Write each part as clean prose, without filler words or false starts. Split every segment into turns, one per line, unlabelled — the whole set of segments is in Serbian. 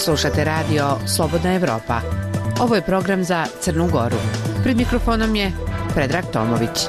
Slušate radio Slobodna Evropa. Ovo je program za Crnu Goru. Pred mikrofonom je Predrag Tomović.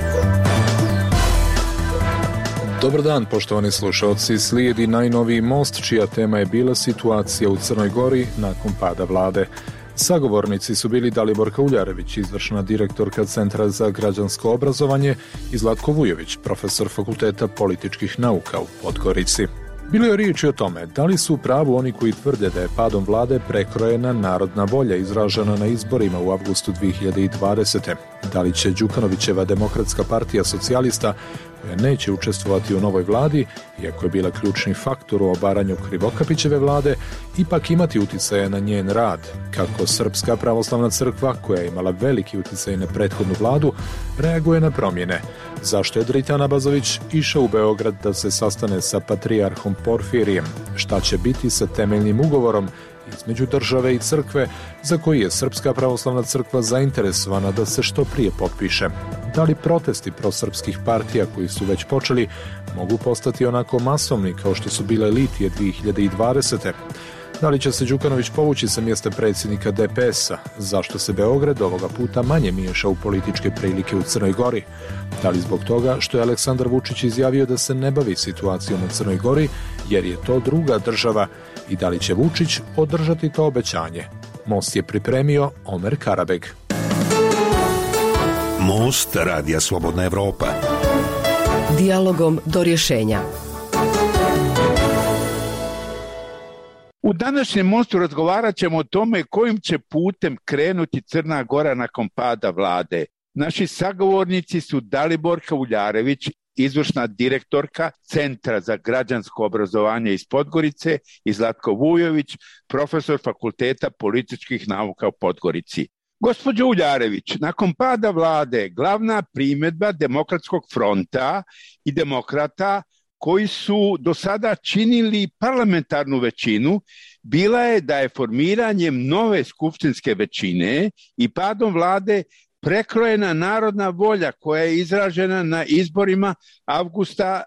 Dobar dan, poštovani slušalci. Slijedi najnoviji Most, čija tema je bila situacija u Crnoj Gori nakon pada vlade. Sagovornici su bili Daliborka Uljarević, izvršna direktorka Centra za građansko obrazovanje, i Zlatko Vujović, profesor Fakulteta političkih nauka u Podgorici. Bilo je riječi o tome da li su u pravu oni koji tvrde da je padom vlade prekrojena narodna volja izražena na izborima u avgustu 2020. Da li će Đukanovićeva Demokratska partija socijalista, koja neće učestvovati u novoj vladi, iako je bila ključni faktor u obaranju Krivokapićeve vlade, ipak imati uticaja na njen rad, kako Srpska pravoslavna crkva, koja je imala veliki uticaj na prethodnu vladu, reaguje na promjene. Zašto je Dritan Abazović išao u Beograd da se sastane sa patrijarhom Porfirijem? Šta će biti sa temeljnim ugovorom između države i crkve, za koji je Srpska pravoslavna crkva zainteresovana da se što prije potpiše? Da li protesti prosrpskih partija koji su već počeli mogu postati onako masovni kao što su bile Litije 2020. Da li će se Đukanović povući sa mjesta predsjednika DPS-a? Zašto se Beograd ovoga puta manje miješa u političke prilike u Crnoj Gori? Da li zbog toga što je Aleksandar Vučić izjavio da se ne bavi situacijom u Crnoj Gori jer je to druga država, i da li će Vučić održati to obećanje? Most je pripremio Omer Karabeg.
Most radija Slobodna Evropa.
Dijalogom do rješenja.
U današnjem Mostu razgovarat ćemo o tome kojim će putem krenuti Crna Gora nakon pada vlade. Naši sagovornici su Daliborka Uljarević, izvršna direktorka Centra za građansko obrazovanje iz Podgorice, i Zlatko Vujović, profesor Fakulteta političkih nauka u Podgorici. Gospođo Uljarević, nakon pada vlade glavna primjedba Demokratskog fronta i demokrata koji su do sada činili parlamentarnu većinu bila je da je formiranjem nove skupštinske većine i padom vlade prekrojena narodna volja koja je izražena na izborima avgusta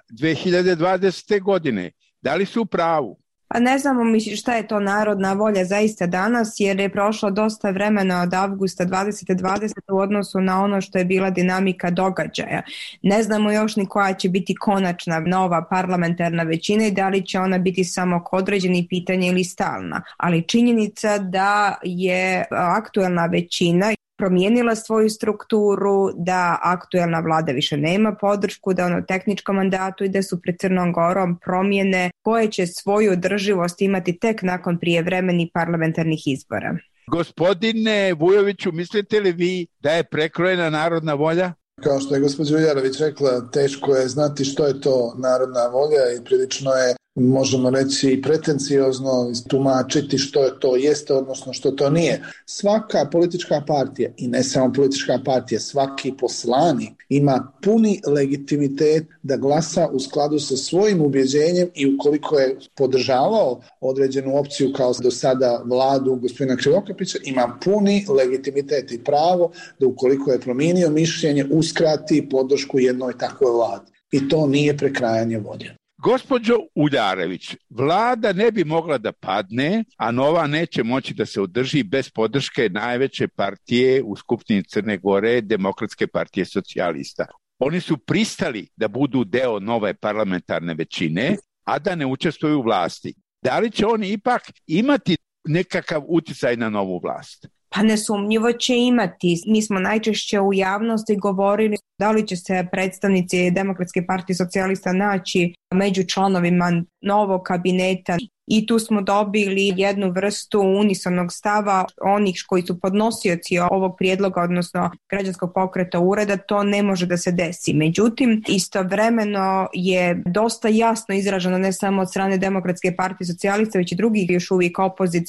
2020. godine. Da li su u pravu?
Pa ne znamo šta je to narodna volja zaista danas, jer je prošlo dosta vremena od avgusta 2020. u odnosu na ono što je bila dinamika događaja. Ne znamo još ni koja će biti konačna nova parlamentarna većina i da li će ona biti samo određeni pitanje ili stalna. Ali činjenica da je aktuelna većina promijenila svoju strukturu, da aktuelna vlada više nema podršku, da ono tehničkom mandatu i da su pred Crnom Gorom promjene koje će svoju održivost imati tek nakon prijevremenih parlamentarnih izbora.
Gospodine Vujoviću, mislite li vi da je prekrojena narodna volja?
Kao što je gospođa Uljarević rekla, teško je znati što je to narodna volja i prilično je, možemo reći, pretenciozno tumačiti što to jeste, odnosno što to nije. Svaka politička partija, i ne samo politička partija, svaki poslanik ima puni legitimitet da glasa u skladu sa svojim ubjeđenjem, i ukoliko je podržavao određenu opciju kao do sada vladu gospodina Krivokapića, ima puni legitimitet i pravo da ukoliko je promijenio mišljenje uskrati podršku jednoj takvoj vladi. I to nije prekrajanje volje.
Gospođo Uljarević, vlada ne bi mogla da padne, a nova neće moći da se održi bez podrške najveće partije u Skupštini Crne Gore, Demokratske partije socijalista. Oni su pristali da budu deo nove parlamentarne većine, a da ne učestvuju u vlasti. Da li će oni ipak imati nekakav utjecaj na novu vlast?
Pa nesumnjivo će imati. Mi smo najčešće u javnosti govorili da li će se predstavnici Demokratske partije socijalista naći među članovima novog kabineta. I tu smo dobili jednu vrstu unisonog stava onih koji su podnosioci ovog prijedloga, odnosno građanskog pokreta ureda, to ne može da se desi. Međutim, istovremeno je dosta jasno izraženo ne samo od strane Demokratske partije socijalista, već i drugih još uvijek opozicionih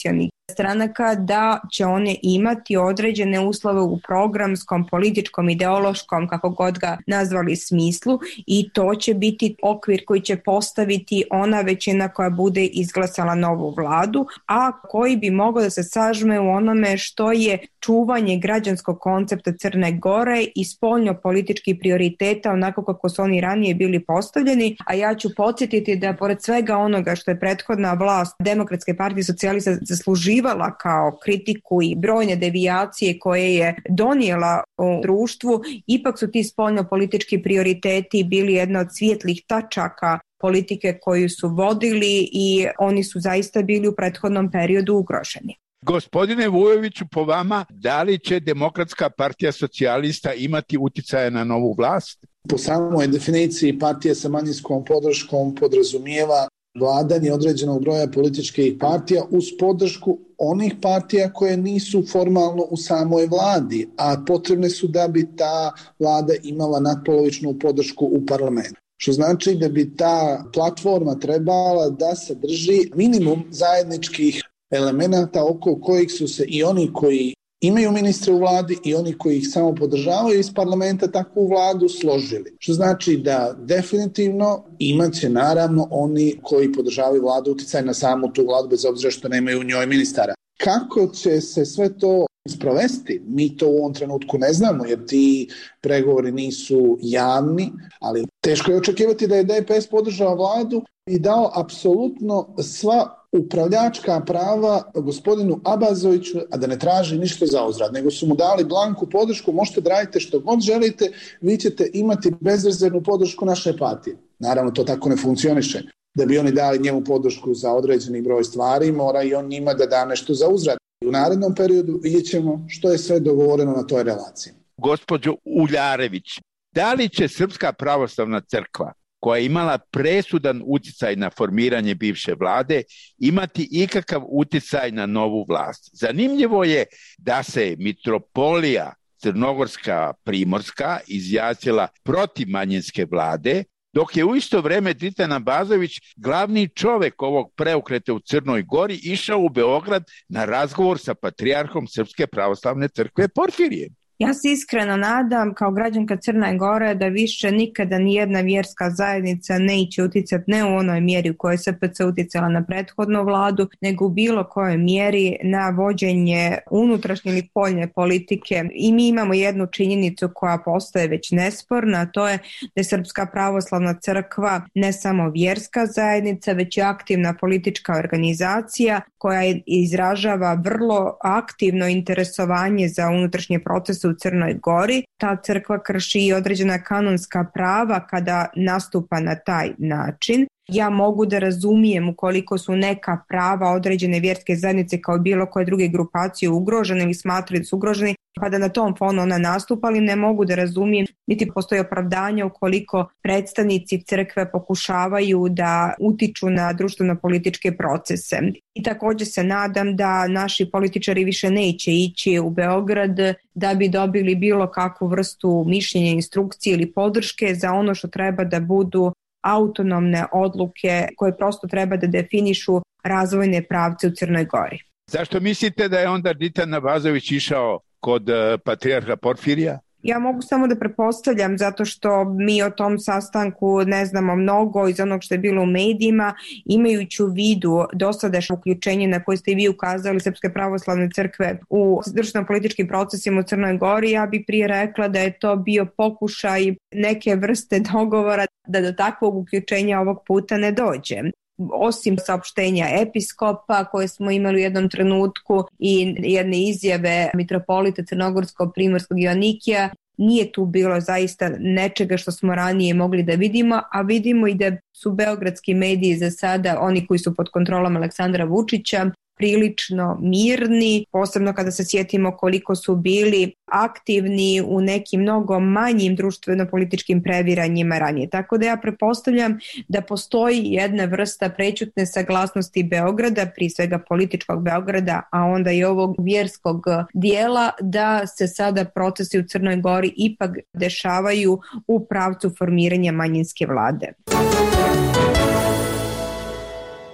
stranaka da će one imati određene uslove u programskom, političkom, ideološkom, kako god ga nazvali, smislu, i to će biti okvir koji će postaviti ona većina koja bude izglasala novu vladu, a koji bi mogao da se sažme u onome što je čuvanje građanskog koncepta Crne Gore i spoljno-političkih prioriteta onako kako su oni ranije bili postavljeni. A ja ću podsjetiti da pored svega onoga što je prethodna vlast Demokratske partije socijalista zasluživala kao kritiku i brojne devijacije koje je donijela u društvu, ipak su ti spoljno-politički prioriteti bili jedna od svijetlih tačaka politike koju su vodili i oni su zaista bili u prethodnom periodu ugroženi.
Gospodine Vujoviću, po vama, da li će Demokratska partija socijalista imati uticaja na novu vlast?
Po samoj definiciji partija sa manjinskom podrškom podrazumijeva vladanje određenog broja političkih partija uz podršku onih partija koje nisu formalno u samoj vladi, a potrebne su da bi ta vlada imala nadpolovičnu podršku u parlamentu. Što znači da bi ta platforma trebala da sadrži minimum zajedničkih elemenata oko kojih su se i oni koji imaju ministre u vladi i oni koji ih samo podržavaju iz parlamenta takvu vladu složili. Što znači da definitivno imaće naravno oni koji podržavaju vladu uticaj na samu tu vladu bez obzira što nemaju u njoj ministara. Kako će se sve to sprovesti? Mi to u ovom trenutku ne znamo jer ti pregovori nisu javni, ali teško je očekivati da je DPS podržao vladu i dao apsolutno sva upravljačka prava gospodinu Abazoviću, a da ne traži ništa za uzvrat, nego su mu dali blanku podršku, možete da radite što god želite, vi ćete imati bezrezervnu podršku naše partije. Naravno, to tako ne funkcioniše. Da bi oni dali njemu podršku za određeni broj stvari, mora i on njima da da nešto za uzvrat. U narednom periodu vidjet ćemo što je sve dogovoreno na toj relaciji.
Gospođo Uljarević, da li će Srpska pravoslavna crkva, koja je imala presudan uticaj na formiranje bivše vlade, imati ikakav uticaj na novu vlast? Zanimljivo je da se mitropolija Crnogorska Primorska izjasnila protiv manjinske vlade, dok je u isto vrijeme Dritan Abazović, glavni čovjek ovog preokreta u Crnoj Gori, išao u Beograd na razgovor sa patrijarhom Srpske pravoslavne crkve Porfirijem.
Ja se iskreno nadam kao građanka Crne Gore da više nikada nijedna vjerska zajednica neće uticati ne u onoj mjeri u kojoj je SPC uticala na prethodnu vladu, nego u bilo kojoj mjeri na vođenje unutrašnje ili poljne politike. I mi imamo jednu činjenicu koja postaje već nesporna, a to je da je Srpska pravoslavna crkva ne samo vjerska zajednica, već i aktivna politička organizacija koja izražava vrlo aktivno interesovanje za unutrašnje procese u Crnoj Gori. Ta crkva krši i određena kanonska prava kada nastupa na taj način. Ja mogu da razumijem ukoliko su neka prava određene vjerske zajednice kao bilo koje druge grupacije ugrožene ili smatraju da su ugroženi, pa da na tom fonu ona nastupa, ali ne mogu da razumijem niti postoji opravdanje ukoliko predstavnici crkve pokušavaju da utiču na društveno-političke procese. I također se nadam da naši političari više neće ići u Beograd da bi dobili bilo kakvu vrstu mišljenja, instrukcije ili podrške za ono što treba da budu autonomne odluke koje prosto treba da definišu razvojne pravce u Crnoj Gori.
Zašto mislite da je onda Dritan Abazović išao kod patrijarha Porfirija?
Ja mogu samo da pretpostavljam zato što mi o tom sastanku ne znamo mnogo iz onog što je bilo u medijima, imajući u vidu dosadašnje uključenje na koje ste i vi ukazali Srpske pravoslavne crkve u društveno-političkim procesima u Crnoj Gori. Ja bih prije rekla da je to bio pokušaj neke vrste dogovora da do takvog uključenja ovog puta ne dođe. Osim saopštenja episkopa koje smo imali u jednom trenutku i jedne izjave mitropolita Crnogorskog Primorskog Joanikija, nije tu bilo zaista nečega što smo ranije mogli da vidimo, a vidimo i da su beogradski mediji za sada, oni koji su pod kontrolom Aleksandra Vučića, prilično mirni, posebno kada se sjetimo koliko su bili aktivni u nekim mnogo manjim društveno-političkim previranjima ranije. Tako da ja pretpostavljam da postoji jedna vrsta prećutne saglasnosti Beograda, prije svega političkog Beograda, a onda i ovog vjerskog dijela, da se sada procesi u Crnoj Gori ipak dešavaju u pravcu formiranja manjinske vlade.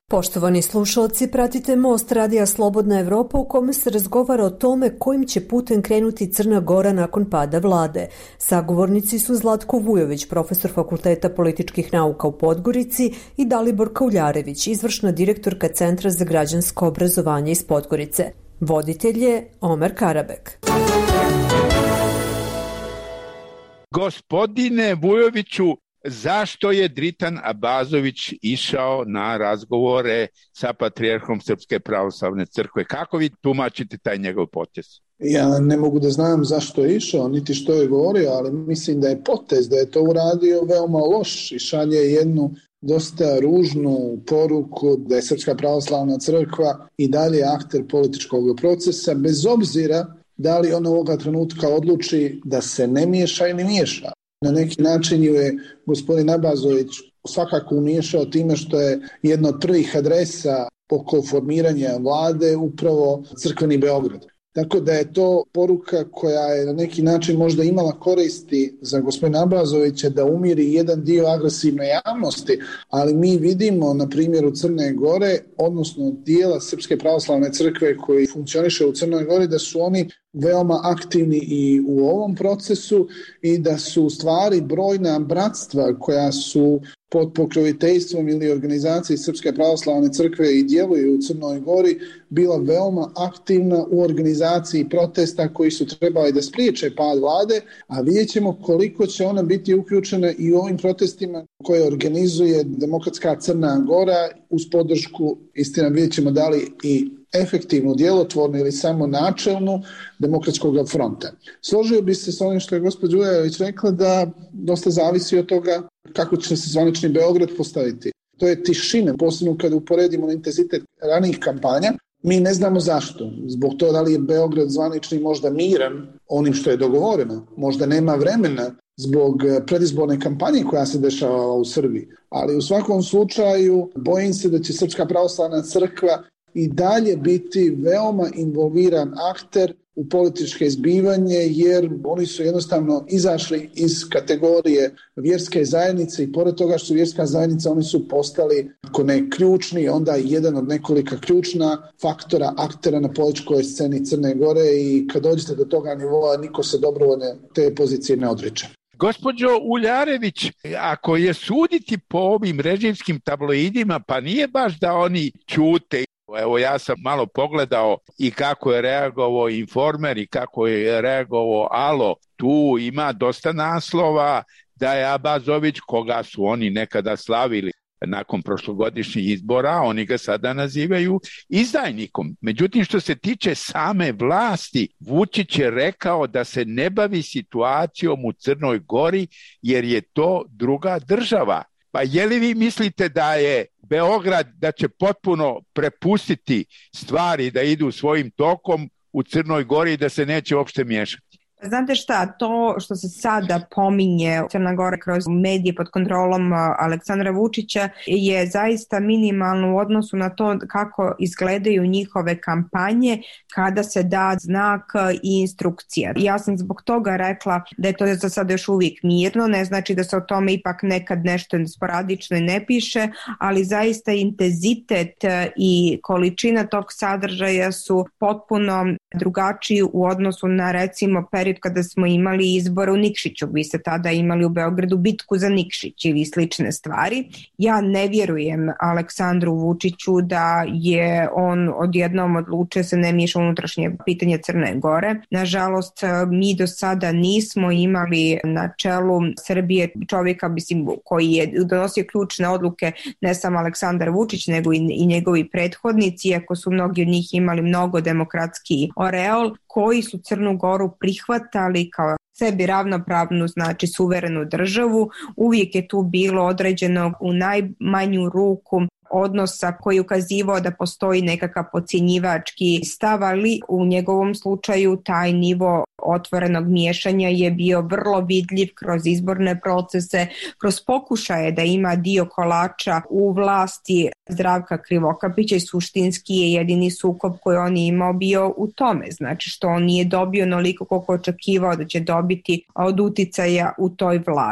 Poštovani slušalci, pratite Most radija Slobodna Evropa u kome se razgovara o tome kojim će putem krenuti Crna Gora nakon pada vlade. Sagovornici su Zlatko Vujović, profesor Fakulteta političkih nauka u Podgorici, i Dalibor Kauljarević, izvršna direktorka Centra za građansko obrazovanje iz Podgorice. Voditelj je Omer Karabek.
Gospodine Vujoviću, zašto je Dritan Abazović išao na razgovore sa patrijarhom Srpske pravoslavne crkve? Kako vi tumačite taj njegov potez?
Ja ne mogu da znam zašto je išao, niti što je govorio, ali mislim da je potez, da je to uradio veoma loš i šalje jednu dosta ružnu poruku da je Srpska pravoslavna crkva i dalje akter političkog procesa, bez obzira da li on ovoga trenutka odluči da se ne miješa ili miješa. Na neki način je gospodin Abazović svakako umiješao time što je jedna od prvih adresa oko formiranja vlade upravo crkveni Beograd. Tako da je to poruka koja je na neki način možda imala koristi za gospodina Abazovića da umiri jedan dio agresivne javnosti, ali mi vidimo na primjeru Crne Gore, odnosno dijela Srpske pravoslavne crkve koji funkcioniše u Crnoj Gori, da su oni veoma aktivni i u ovom procesu i da su u stvari brojna bratstva koja su pod pokroviteljstvom ili organizaciji Srpske pravoslavne crkve i djeluju u Crnoj Gori bila veoma aktivna u organizaciji protesta koji su trebali da spriječe pad vlade, a vidjet ćemo koliko će ona biti uključena i u ovim protestima koje organizuje Demokratska Crna Gora uz podršku, istina vidjet ćemo da li i efektivnu, djelotvornu ili samo načelnu Demokratskog fronta. Složio bi se s onim što je gospođa Ujajović rekla da dosta zavisi od toga kako će se zvanični Beograd postaviti. To je tišina, posebno kada uporedimo na intenzitet ranijih kampanja. Mi ne znamo zašto. Zbog toga da li je Beograd zvanični možda miran onim što je dogovoreno. Možda nema vremena zbog predizborne kampanje koja se dešava u Srbiji. Ali u svakom slučaju bojim se da će Srpska pravoslavna crkva i dalje biti veoma involviran akter u političke zbivanje, jer oni su jednostavno izašli iz kategorije vjerske zajednice i pored toga što su vjerska zajednica, oni su postali, ako ne ključni, onda jedan od nekolika ključna faktora, aktera na političkoj sceni Crne Gore i kad dođete do toga nivoa, niko se dobrovoljno te pozicije ne odriče.
Gospođo Uljarević, ako je suditi po ovim režimskim tabloidima, pa nije baš da oni ćute. Evo ja sam malo pogledao i kako je reagovao Informer i kako je reagovao Alo. Tu ima dosta naslova da je Abazović, koga su oni nekada slavili nakon prošlogodišnjih izbora, oni ga sada nazivaju izdajnikom. Međutim, što se tiče same vlasti, Vučić je rekao da se ne bavi situacijom u Crnoj Gori jer je to druga država. Pa je li vi mislite da je Beograd da će potpuno prepustiti stvari da idu svojim tokom u Crnoj Gori i da se neće uopšte miješati?
Znate šta, to što se sada pominje Crna Gora kroz medije pod kontrolom Aleksandra Vučića je zaista minimalno u odnosu na to kako izgledaju njihove kampanje kada se da znak i instrukcija. Ja sam zbog toga rekla da je to za sada još uvijek mirno, ne znači da se o tome ipak nekad nešto sporadično i ne piše, ali zaista intenzitet i količina tog sadržaja su potpuno drugačiji u odnosu na recimo period kada smo imali izbor u Nikšiću. Vi ste tada imali u Beogradu bitku za Nikšić ili slične stvari. Ja ne vjerujem Aleksandru Vučiću da je on odjednom odlučio se ne miješa unutrašnje pitanje Crne Gore. Nažalost, mi do sada nismo imali na čelu Srbije čovjeka koji je donosio ključne odluke, ne samo Aleksandar Vučić, nego i njegovi prethodnici, iako su mnogi od njih imali mnogo demokratski oreol, koji su Crnu Goru prihvatali kao sebi ravnopravnu, znači suverenu državu. Uvijek je tu bilo određeno u najmanju ruku odnosa koji je ukazivao da postoji nekakav podcjenjivački stav, ali u njegovom slučaju taj nivo otvorenog miješanja je bio vrlo vidljiv kroz izborne procese, kroz pokušaje da ima dio kolača u vlasti Zdravka Krivokapića i suštinski je jedini sukob koji on imao bio u tome, znači što on nije dobio onoliko koliko očekivao da će dobiti od uticaja u toj vladi.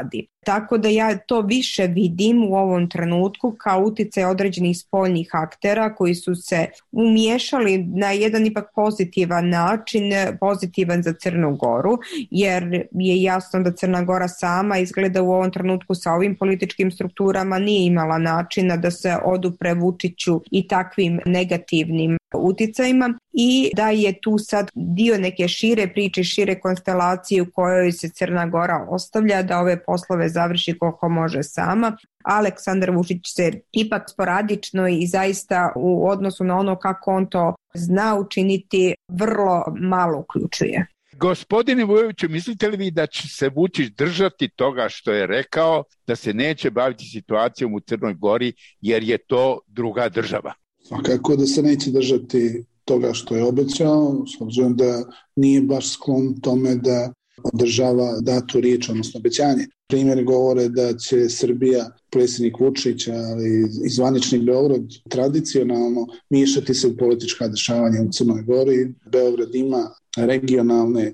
Tako da ja to više vidim u ovom trenutku kao uticaj određenih spoljnih aktera koji su se umiješali na jedan ipak pozitivan način, pozitivan za Crnu Goru, jer je jasno da Crna Gora sama izgleda u ovom trenutku sa ovim političkim strukturama nije imala načina da se odupre Vučiću i takvim negativnim uticajima i da je tu sad dio neke šire priče, šire konstelacije u kojoj se Crna Gora ostavlja da ove poslove završi koliko može sama. Aleksandar Vučić se ipak sporadično i zaista u odnosu na ono kako on to zna učiniti vrlo malo uključuje.
Gospodine Vujoviću, mislite li vi da će se Vučić držati toga što je rekao, da se neće baviti situacijom u Crnoj Gori jer je to druga država?
Svakako da se neće držati toga što je obećao, s obzirom da nije baš sklon tome da održava datu riječ, odnosno obećanje. Primjeri govore da će Srbija, predsjednik Vučić, ali i zvanični Beograd tradicionalno miješati se u politička dešavanja u Crnoj Gori. Beograd ima regionalne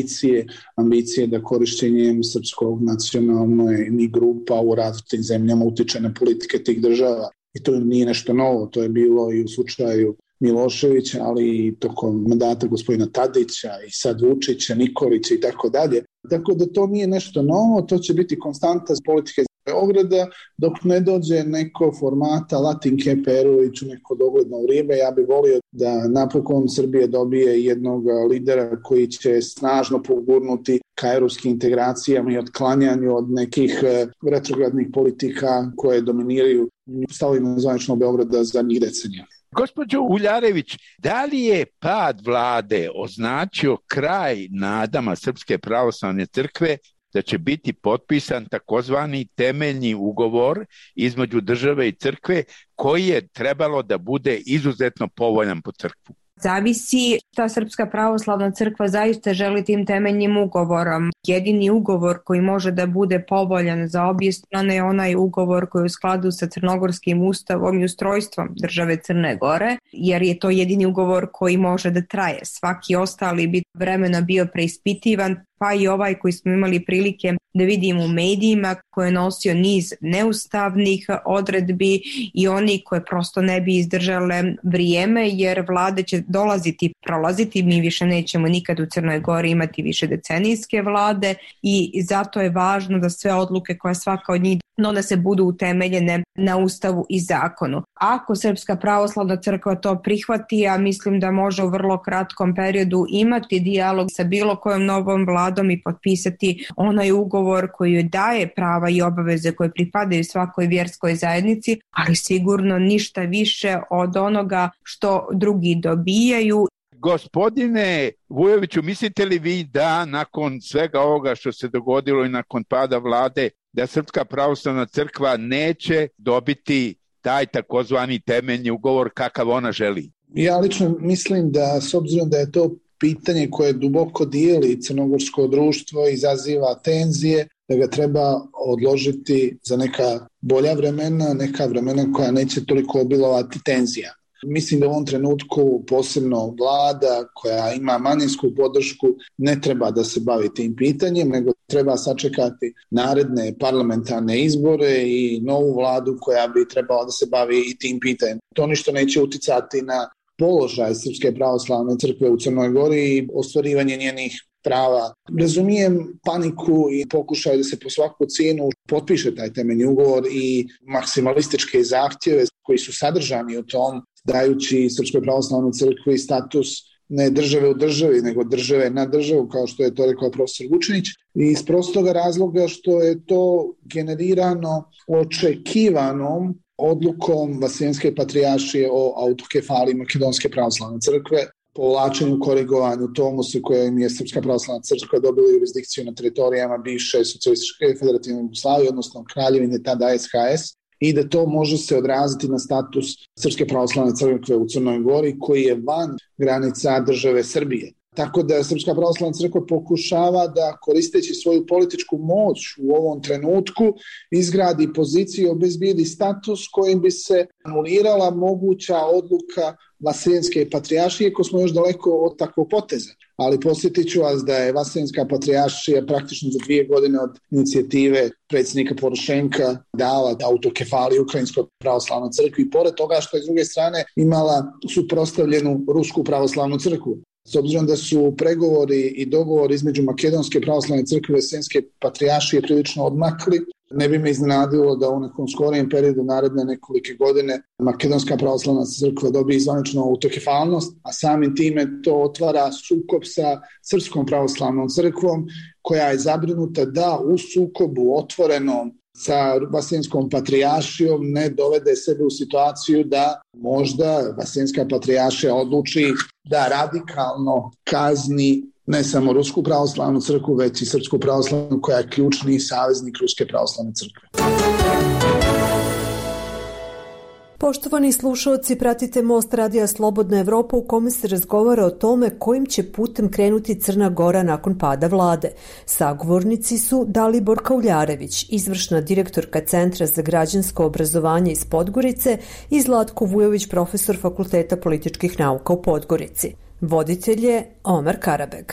ambicije da korišćenjem srpskog nacionalnih grupa u različitim zemljama utiče na politike tih država. I to nije nešto novo, to je bilo i u slučaju Miloševića, ali i tokom mandata gospodina Tadića i sad Vučića, Nikolića i tako dalje. Tako da to nije nešto novo, to će biti konstanta politike Beograda dok ne dođe neko formata Latinke Perović u neko dogledno vrijeme. Ja bih volio da napokon Srbija dobije jednog lidera koji će snažno pogurnuti ka europskim integracijama i otklanjanju od nekih retrogradnih politika koje dominiraju stavovima zvaničnog Beograda zadnjih decenija.
Gospođo Uljarević, da li je pad vlade označio kraj nadama Srpske pravoslavne crkve da će biti potpisan takozvani temeljni ugovor između države i crkve koji je trebalo da bude izuzetno povoljan po crkvu?
Zavisi šta Srpska pravoslavna crkva zaista želi tim temeljnim ugovorom. Jedini ugovor koji može da bude povoljan za obje strane je onaj ugovor koji je u skladu sa crnogorskim ustavom i ustrojstvom države Crne Gore, jer je to jedini ugovor koji može da traje. Svaki ostali bi vremena bio preispitivan, pa i ovaj koji smo imali prilike da vidimo u medijima, koji je nosio niz neustavnih odredbi i oni koje prosto ne bi izdržale vrijeme, jer vlade će dolaziti i prolaziti, mi više nećemo nikad u Crnoj Gori imati više decenijske vlade i zato je važno da sve odluke koje svaka od njih donese budu utemeljene na ustavu i zakonu. Ako Srpska pravoslavna crkva to prihvati, ja mislim da može u vrlo kratkom periodu imati dijalog sa bilo kojom novom vladom i potpisati onaj ugovor koji joj daje prava i obaveze koje pripadaju svakoj vjerskoj zajednici, ali sigurno ništa više od onoga što drugi dobijaju.
Gospodine Vujoviću, mislite li vi da nakon svega ovoga što se dogodilo i nakon pada vlade, da Srpska pravoslavna crkva neće dobiti taj takozvani temeljni ugovor kakav ona želi?
Ja lično mislim da, s obzirom da je to pitanje koje duboko dijeli crnogorsko društvo, izaziva tenzije, da ga treba odložiti za neka bolja vremena, neka vremena koja neće toliko obilovati tenzija. Mislim da u ovom trenutku posebno vlada koja ima manjinsku podršku ne treba da se bavi tim pitanjem, nego treba sačekati naredne parlamentarne izbore i novu vladu koja bi trebala da se bavi i tim pitanjem. To ništa neće uticati na položaj Srpske pravoslavne crkve u Crnoj Gori i ostvarivanje njenih prava. Razumijem paniku i pokušaj da se po svaku cijenu potpiše taj temeljni ugovor i maksimalističke zahtjeve koji su sadržani u tom, dajući Srpskoj pravoslavnoj crkvi status ne države u državi, nego države na državu, kao što je to rekao profesor Vučinić, i iz prostoga razloga što je to generirano očekivanom odlukom Vaseljenske patrijaršije o autokefaliji Makedonske pravoslavne crkve, povlačenju, korigovanju Tomusa kojim je Srpska pravoslavna crkva dobila jurisdikciju na teritorijama bivše socijalističke federativne Jugoslavije, odnosno Kraljevine tada SHS, i da to može se odraziti na status Srpske pravoslavne crkve u Crnoj Gori koji je van granica države Srbije. Tako da Srpska pravoslavna crkva pokušava da, koristeći svoju političku moć u ovom trenutku, izgradi poziciju i obezbijedi status kojim bi se anulirala moguća odluka Vaseljenske patrijaršije, ko smo još daleko od takvog poteza. Ali posjetit ću vas da je Vaseljenska patrijaršija praktično za 2 godine od inicijative predsjednika Porošenka dala autokefaliju Ukrajinskoj pravoslavnoj crkvi i pored toga što je s druge strane imala suprotstavljenu Rusku pravoslavnu crkvu. S obzirom da su pregovori i dogovori između Makedonske pravoslavne crkve i Vaseljenske patrijaršije prilično odmakli, ne bi me iznenadilo da u nekom skorijem periodu naredne nekolike godine Makedonska pravoslavna crkva dobije zvaničnu autokefalnost, a samim time to otvara sukob sa Srpskom pravoslavnom crkvom koja je zabrinuta da u sukobu otvorenom sa Vaseljenskom patrijaršijom ne dovede sebe u situaciju da možda Vaseljenska patrijaršija odluči da radikalno kazni ne samo Rusku pravoslavnu crkvu, već i Srpsku pravoslavnu koja je ključni saveznik Ruske pravoslavne crkve.
Poštovani slušalci, pratite Most radija Slobodna Evropa u kome se razgovara o tome kojim će putem krenuti Crna Gora nakon pada vlade. Sagovornici su Dalibor Kauljarević, izvršna direktorka Centra za građansko obrazovanje iz Podgorice, i Zlatko Vujović, profesor Fakulteta političkih nauka u Podgorici. Voditelj je Omer Karabeg.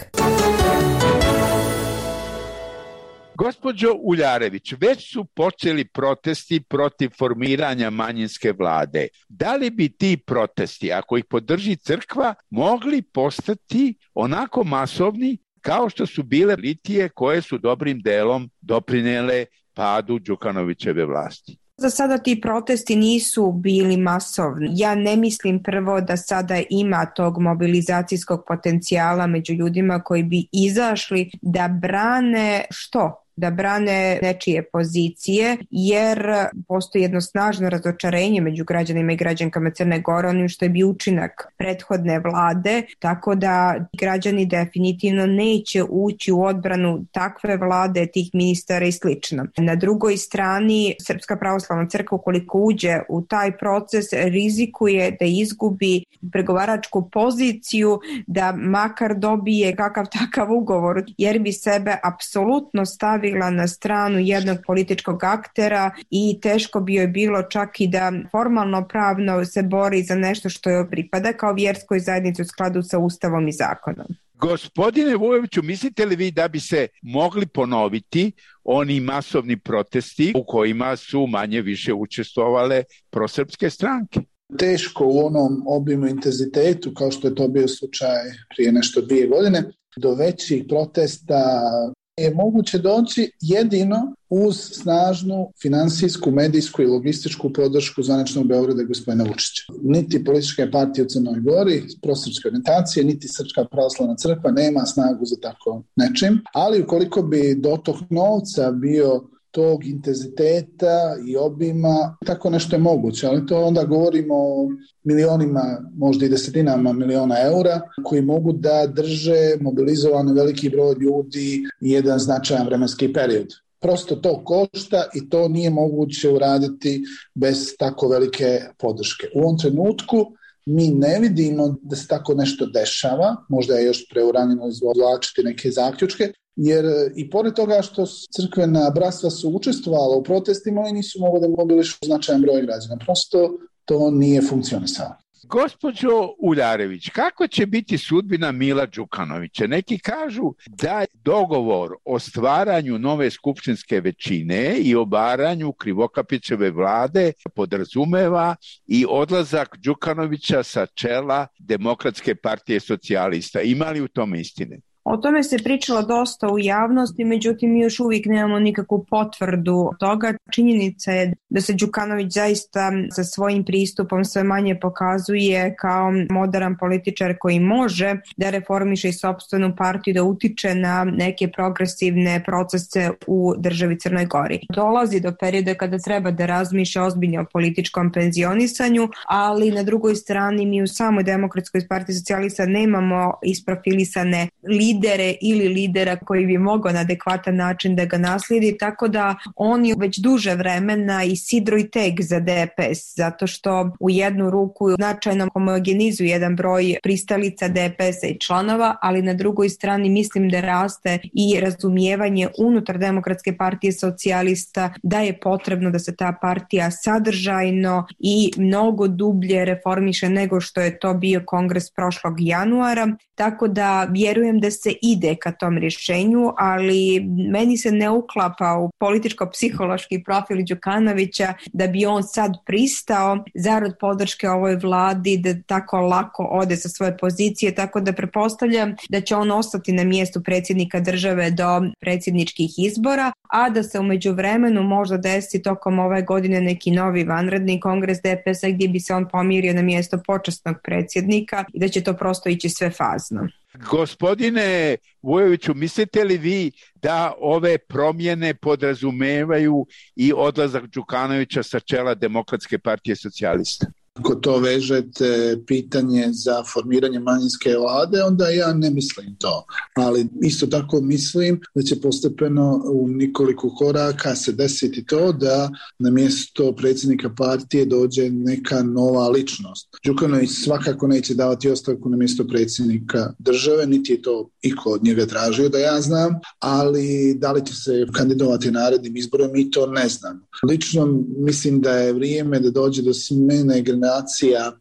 Gospođo Uljarević, već su počeli protesti protiv formiranja manjinske vlade. Da li bi ti protesti, ako ih podrži crkva, mogli postati onako masovni kao što su bile litije koje su dobrim delom doprinele padu Đukanovićeve vlasti?
Za sada ti protesti nisu bili masovni. Ja ne mislim prvo da sada ima tog mobilizacijskog potencijala među ljudima koji bi izašli da brane što? Da brane nečije pozicije, jer postoji jedno snažno razočarenje među građanima i građankama Crne Gore onim što je bio učinak prethodne vlade, tako da građani definitivno neće ući u odbranu takve vlade, tih ministara i slično. Na drugoj strani, Srpska pravoslavna crkva ukoliko uđe u taj proces rizikuje da izgubi pregovaračku poziciju, da makar dobije kakav takav ugovor, jer bi sebe apsolutno stavila na stranu jednog političkog aktera i teško bi joj bilo čak i da formalno pravno se bori za nešto što joj pripada kao vjerskoj zajednici u skladu sa Ustavom i zakonom.
Gospodine Vujoviću, mislite li vi da bi se mogli ponoviti oni masovni protesti u kojima su manje više učestvovale prosrpske stranke?
Teško u onom obimu intenzitetu kao što je to bio slučaj prije nešto 2 godine. Do većih protesta je moguće doći jedino uz snažnu finansijsku, medijsku i logističku podršku zvaničnog Beograda gospodina Vučića. Niti političke partije u Crnoj Gori, prosrpske orijentacije, niti Srpska pravoslavna crkva nema snagu za tako nečim, ali ukoliko bi dotok novca bio tog intenziteta i obima, tako nešto je moguće, ali to onda govorimo o milionima, možda i desetinama miliona eura, koji mogu da drže mobilizovan veliki broj ljudi i jedan značajan vremenski period. Prosto to košta i to nije moguće uraditi bez tako velike podrške. U ovom trenutku mi ne vidimo da se tako nešto dešava, možda je još preuranjeno izvlačiti neke zaključke, jer i pored toga što crkvena bratstva su učestvovala u protestima, oni nisu mogli da mobilišu značajan broj građana. Prosto to nije funkcionisalo.
Gospođo Uljarević, kako će biti sudbina Mila Đukanovića? Neki kažu da dogovor o stvaranju nove skupštinske većine i obaranju Krivokapićeve vlade podrazumeva i odlazak Đukanovića sa čela Demokratske partije socijalista. Ima li u tome istine?
O tome se pričalo dosta u javnosti, međutim još uvijek nemamo nikakvu potvrdu toga. Činjenica je da se Đukanović zaista sa svojim pristupom sve manje pokazuje kao moderan političar koji može da reformiše i sopstvenu partiju, da utiče na neke progresivne procese u državi Crnoj Gori. Dolazi do perioda kada treba da razmišlja ozbiljno o političkom penzionisanju, ali na drugoj strani mi u samoj Demokratskoj partiji socijalista nemamo isprofilisane lidere lidere ili lidera koji bi mogao na adekvatan način da ga naslijedi, tako da oni već duže vremena i sidro i teg za DPS, zato što u jednu ruku značajno homogenizuju jedan broj pristalica DPS-a i članova, ali na drugoj strani mislim da raste i razumijevanje unutar Demokratske partije socijalista da je potrebno da se ta partija sadržajno i mnogo dublje reformiše nego što je to bio kongres prošlog januara, tako da vjerujem da se ide ka tom rješenju, ali meni se ne uklapa u političko-psihološki profil Đukanovića da bi on sad pristao zarad podrške ovoj vladi da tako lako ode sa svoje pozicije, tako da pretpostavljam da će on ostati na mjestu predsjednika države do predsjedničkih izbora, a da se u međuvremenu možda desi tokom ove godine neki novi vanredni kongres DPS-a gdje bi se on pomirio na mjesto počasnog predsjednika i da će to prosto ići sve fazno.
Gospodine Vujoviću, mislite li vi da ove promjene podrazumevaju i odlazak Đukanovića sa čela Demokratske partije socijalista?
Ako to vežete pitanje za formiranje manjinske vlade, onda ja ne mislim to. Ali isto tako mislim da će postepeno u nekoliko koraka se desiti to da na mjesto predsjednika partije dođe neka nova ličnost. Đukanović svakako neće davati ostavku na mjesto predsjednika države, niti je to iko od njega tražio da ja znam, ali da li će se kandidovati narednim izborom, mi to ne znamo. Lično mislim da je vrijeme da dođe do smjene generacija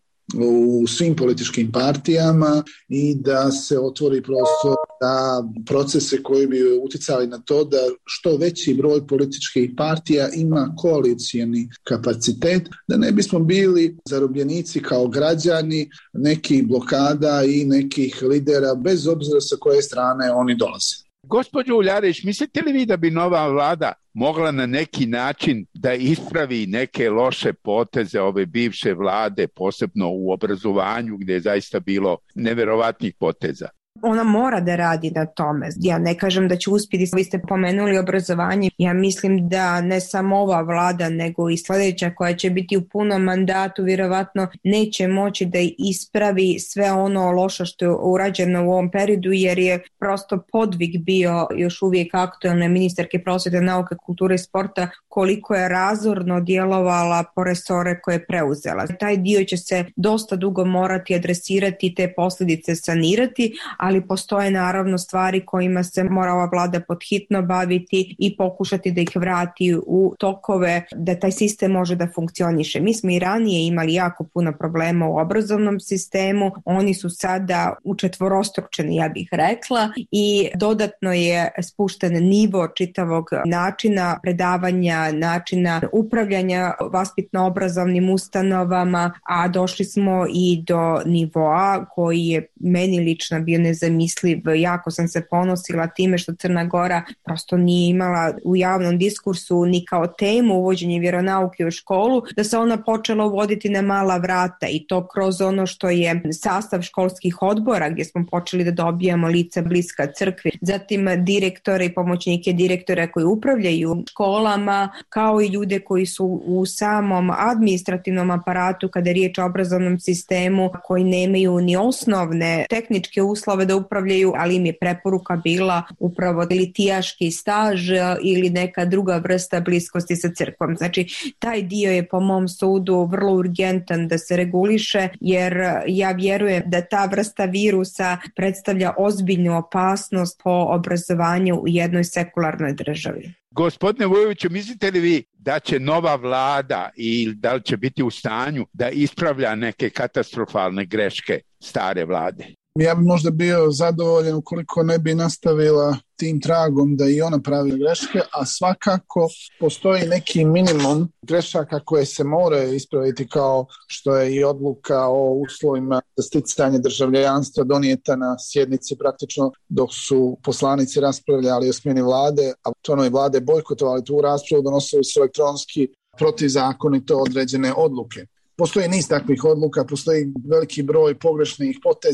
u svim političkim partijama i da se otvori prostor da procese koji bi utjecali na to da što veći broj političkih partija ima koalicijni kapacitet, da ne bismo bili zarobljenici kao građani nekih blokada i nekih lidera bez obzira sa koje strane oni dolaze.
Gospođo Uljarić, mislite li vi da bi nova vlada mogla na neki način da ispravi neke loše poteze ove bivše vlade, posebno u obrazovanju gdje je zaista bilo neverovatnih poteza?
Ona mora da radi na tome. Ja ne kažem da će uspjeti, vi ste pomenuli obrazovanje. Ja mislim da ne samo ova vlada, nego i sljedeća koja će biti u punom mandatu, vjerovatno neće moći da ispravi sve ono loše što je urađeno u ovom periodu, jer je prosto podvig bio još uvijek aktualne ministarke prosvjete, nauke, kulture i sporta, koliko je razorno djelovala po resore koje je preuzela. Taj dio će se dosta dugo morati adresirati i te posljedice sanirati, ali postoje naravno stvari kojima se mora ova vlada podhitno baviti i pokušati da ih vrati u tokove, da taj sistem može da funkcioniše. Mi smo i ranije imali jako puno problema u obrazovnom sistemu, oni su sada učetvorostručeni, ja bih rekla, i dodatno je spušten nivo čitavog načina predavanja, načina upravljanja vaspitno-obrazovnim ustanovama, a došli smo i do nivoa koji je meni lično bio nezamisliv. Jako sam se ponosila time što Crna Gora prosto nije imala u javnom diskursu ni kao temu uvođenje vjeronauke u školu, da se ona počela uvoditi na mala vrata i to kroz ono što je sastav školskih odbora gdje smo počeli da dobijamo lica bliska crkvi, zatim direktore i pomoćnike direktora koji upravljaju školama, kao i ljude koji su u samom administrativnom aparatu kada je riječ o obrazovnom sistemu, koji nemaju ni osnovne tehničke uslove da upravljaju, ali im je preporuka bila upravo litijaški staž ili neka druga vrsta bliskosti sa crkvom. Znači, taj dio je po mom sudu vrlo urgentan da se reguliše, jer ja vjerujem da ta vrsta virusa predstavlja ozbiljnu opasnost po obrazovanju u jednoj sekularnoj državi.
Gospodine Vujoviću, mislite li vi da će nova vlada i da li će biti u stanju da ispravlja neke katastrofalne greške stare vlade?
Ja bi možda bio zadovoljan ukoliko ne bi nastavila tim tragom da i ona pravi greške, a svakako postoji neki minimum grešaka koje se moraju ispraviti, kao što je i odluka o uslovima za sticanje državljanstva donijeta na sjednici praktično dok su poslanici raspravljali o smjeni vlade, a članovi vlade bojkotovali tu raspravu, donosili su elektronski protivzakonito određene odluke. Postoji niz takvih odluka, postoji veliki broj pogrešnih poteza i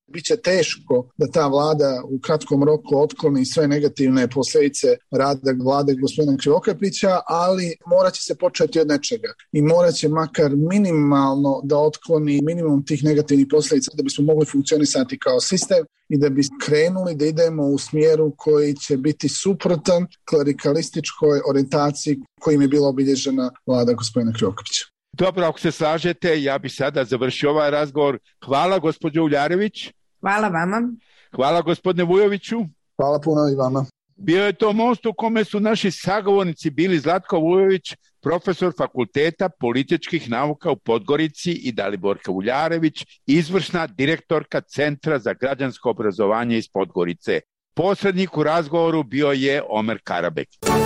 Biće teško da ta vlada u kratkom roku otkloni sve negativne posljedice rada vlade gospodina Krivokapića, ali morat će se početi od nečega i morat će makar minimalno da otkloni minimum tih negativnih posljedica da bismo mogli funkcionisati kao sistem i da bi krenuli da idemo u smjeru koji će biti suprotan klerikalističkoj orijentaciji kojim je bila obilježena vlada gospodina Krivokapića.
Dobro, ako se slažete, ja bi sada završio ovaj razgovor. Hvala gospođo Uljarević.
Hvala vama.
Hvala gospodine Vujoviću.
Hvala puno i vama.
Bio je to most u kome su naši sagovornici bili Zlatko Vujović, profesor Fakulteta političkih nauka u Podgorici, i Daliborka Uljarević, izvršna direktorka Centra za građansko obrazovanje iz Podgorice. Posrednik u razgovoru bio je Omer Karabek.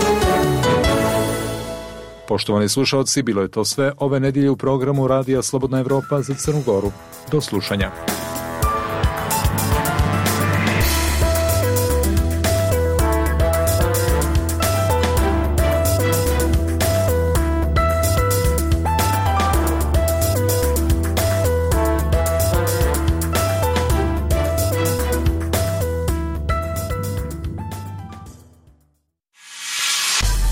Poštovani slušalci, bilo je to sve ove nedjelje u programu Radija Slobodna Evropa za Crnu Goru. Do slušanja.